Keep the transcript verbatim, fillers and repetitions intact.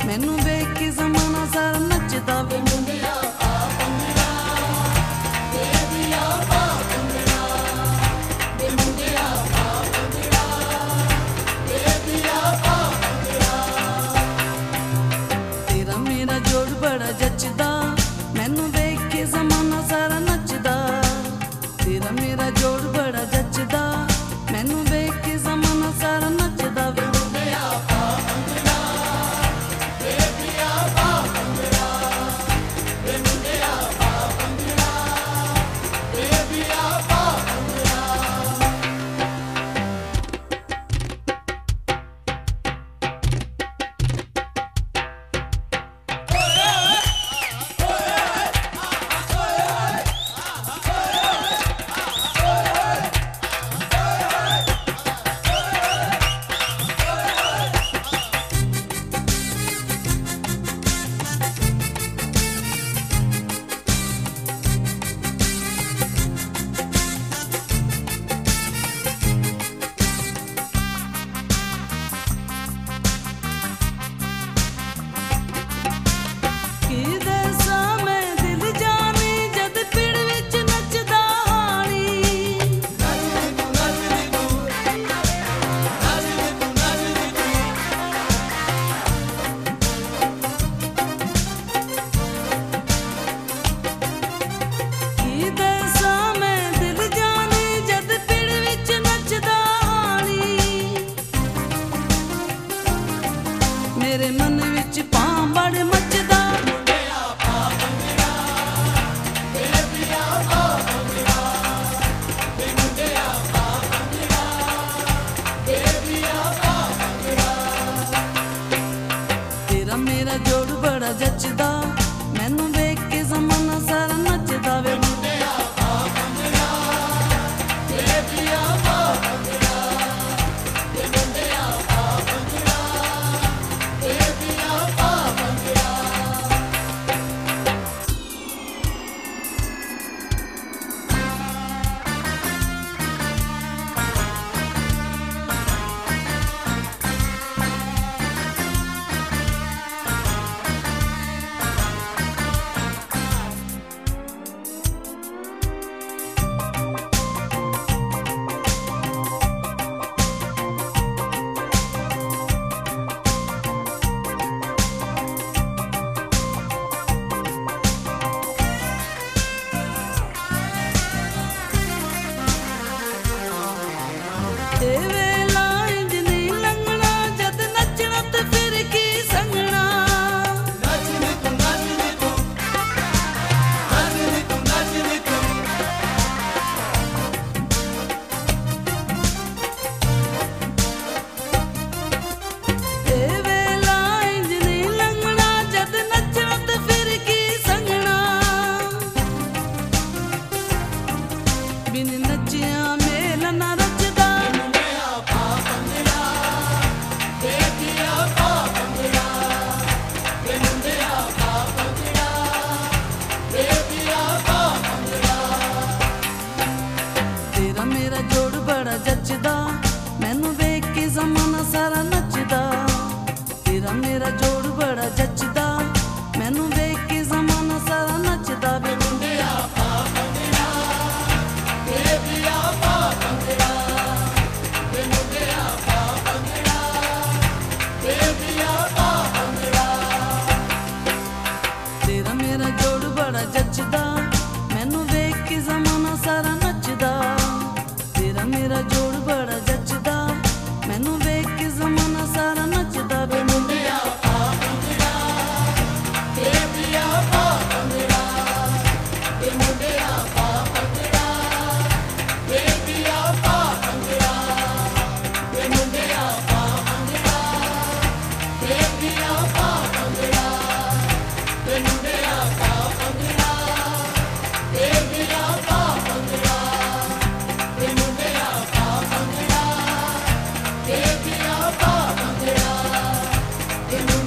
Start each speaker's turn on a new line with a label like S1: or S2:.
S1: मैनू वेख के जमाना सारा नचदा वे मुंडिया पा भंगड़ा बेबिया पा भंगड़ा वे मुंडिया पा भंगड़ा बेबिया पा भंगड़ा तेरा मेरा जोड़ बड़ा जचदा मैनू वेख के जमाना सारा नचदा तेरा मेरा जोड़ बड़ा जचदा मैनू वेख के जमाना सारा नचदा वे मुंडिया पा भंगड़ा बेबिया पा भंगड़ा वे मुंडिया पा भंगड़ा बेबिया पा भंगड़ा मेरे मन विच पां बड़ मचदा मुंडिया पा भंगड़ा बेबिया पा भंगड़ा वे मुंडिया पा भंगड़ा बेबिया पा भंगड़ा तेरा मेरा जोड़ बड़ा जचदा मैनू वेख के जमाना सारा नचदा वे मुंडिया पा भंगड़ा बेबिया पा भंगड़ा वे मुंडिया पा भंगड़ा बेबिया पा भंगड़ा वेला इंज नहीं लंघना जद नचना ते फिर की संगना नचनी तू नचनी तू नचनी तू नचनी तू ए वेला इंज नहीं लंघना जद नचना ते फिर की संगना बिन नचिया मेल ना रचदा तेरा मेरा जोड़ बड़ा जचदा मैनू वेख के जमाना सारा नचदा तेरा मेरा जोड़ बड़ा जचदा मैनू वेख के जमाना सारा नचदा वे मुंडिया पा भंगड़ा बेबिया पा भंगड़ा वे मुंडिया पा भंगड़ा बेबिया पा भंगड़ा तेरा मेरा जोड़ बड़ा जचदा मैनू वेख के जमाना सारा नचदा तेरा मेरा जोड़ बड़ा जचदा मैनू वेख के जमाना सारा नचदा वे मुंडिया पा भंगड़ा बेबिया पा भंगड़ा वे मुंडिया पा भंगड़ा बेबिया पा भंगड़ा वे मुंडिया पा भंगड़ा बेबिया पा भंगड़ा वे मुंडिया पा भंगड़ा बेबिया पा भंगड़ा वे मुंडिया पा भंगड़ा बेबिया पा भंगड़ा वे